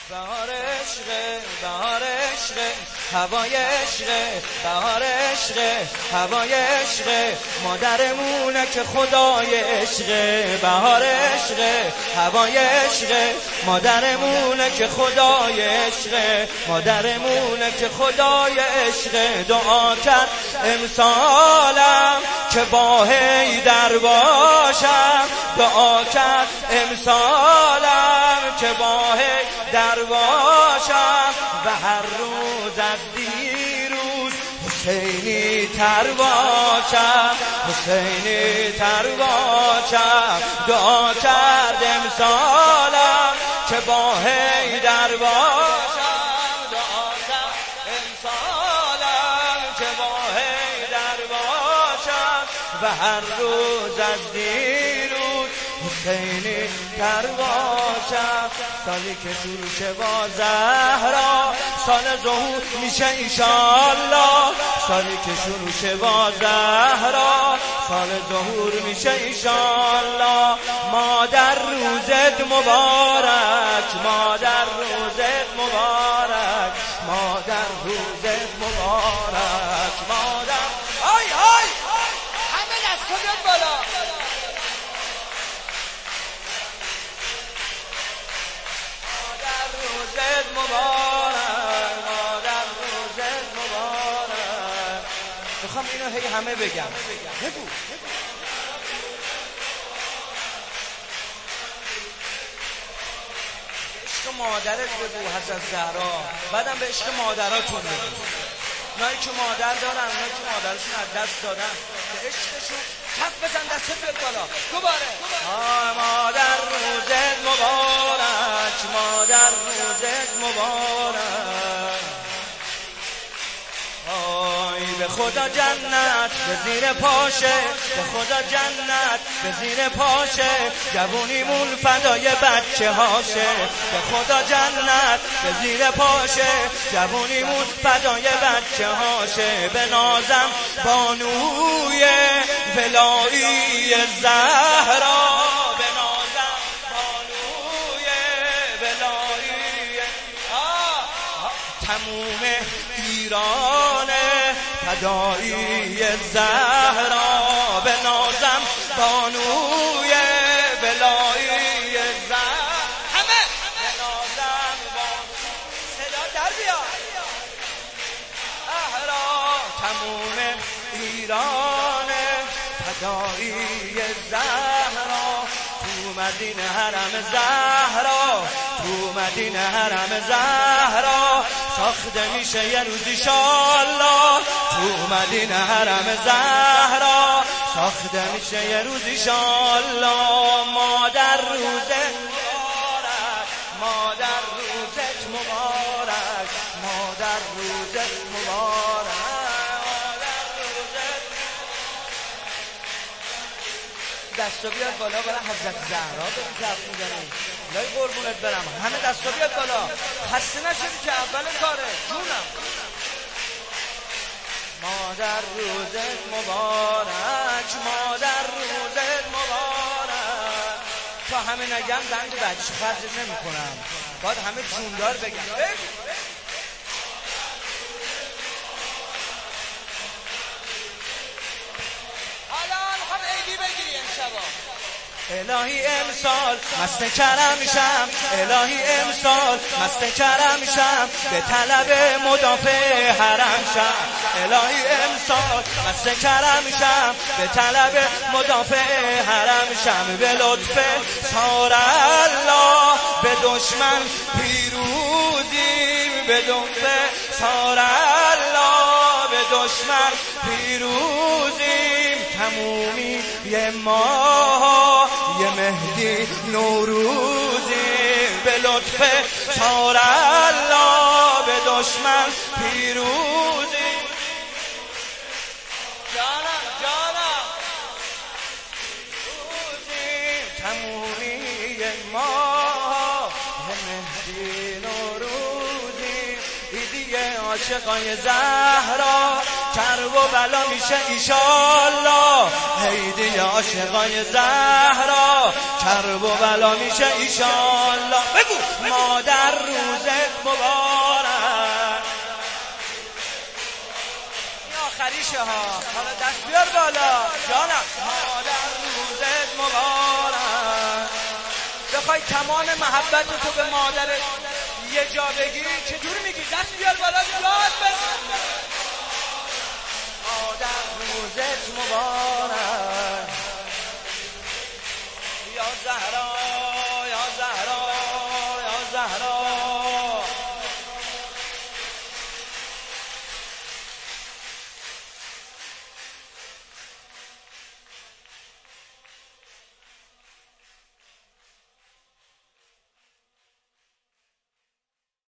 بهار عشق بهار عشق هوای عشق بهار عشق هوای عشق مادرمونه که خدای عشق بهار عشق هوای عشق مادرمونه که خدای عشق مادرمونه که خدای عشق دعا کرد امسالم که با حیدر باشم دعا کرد امسالم که با حیدر باشم و هر روز از دیروز حسینی تر باشم حسینی تر باشم دعا کرد امسالم که با حیدر باشم دعا کرد امسالم که با حیدر باشم و هر روز از دیروز حسینی تر باشم سالی که شروع شه با زهرا سال ظهور میشه ایشالله سالی که شروع شه با زهرا سال ظهور میشه ایشالله مادر روزت مبارک مادر روزت مبارک مادر روزت مبارک مادر آی آی همه دستو بیاد بالا مبارک مادر روزت مبارک میخوام اینو هی همه بگم بگو عشق مادرت بگو حضرت زهرا بعدم به عشق مادراتون بگو اونایی که مادر دارن اونایی که مادرشون از دست دادن به عشقشون کف بزن دستت بیاد بالا دوباره مادر روزت مبارک مادر روزت مبارک آی به خدا جنت به زیر پاشه به خدا جنت به زیر پاشه جوونیمون فدای بچه هاشه به خدا جنت به زیر پاشه جوونیمون فدای بچه هاشه به نازم بانوی ولایی زهرا به نازم بانوی ولایی تموم ایران فدایی زهرا به نازم بانوی ولایی زهرا همه به نازم صدا در بیاد زهرا تموم ایران فدایی زهرا تو مدینه حرم زهرا تو مدینه حرم زهرا ساخته میشه یه روز ایشالله تو مدینه حرم زهرا ساخته میشه یه روز ایشالله مادر روزت مبارک مادر روزت مبارک مادر روزت مبارک دستا بیاد بالا برای حضرت زهرا بریم که حرف میزنیم لای قربونت برم همه دستا بیاد بالا خسته نشدی که اول کاره جونم مادر روزت مبارک مادر روزت مبارک تا همه نگم دنگ بچه خرج نمی کنم باید همه جوندار بگم الهی امسال مست کرم شم الهی امسال مست کرم شم به طلب مدافع حرم شم الهی امسال مست کرم شم به طلب مدافع حرم شم به لطف سار الله به دشمن پیروزیم به لطف سار الله به دشمن پیروزیم تمومی یه ماه یه مهدی نوروزی به لطف سار الله به دشمن پیروزی جانم جانم روزی تمومی یه ماه یه مهدی نوروزی ایدی عاشقای زهرا کرب و بلا میشه ایشالله عیدی عاشقای زهرا کرب و بلا میشه ایشالله بگو مادر روزت مبارک. این آخریشه ها، حالا دست بیار بالا جانم. مادر روزت مبارک. بخوای تمام محبت تو به مادرت یه جا بگی چجوری میگی؟ دست بیار بالا یاد بزن. مادر روزت مبارک.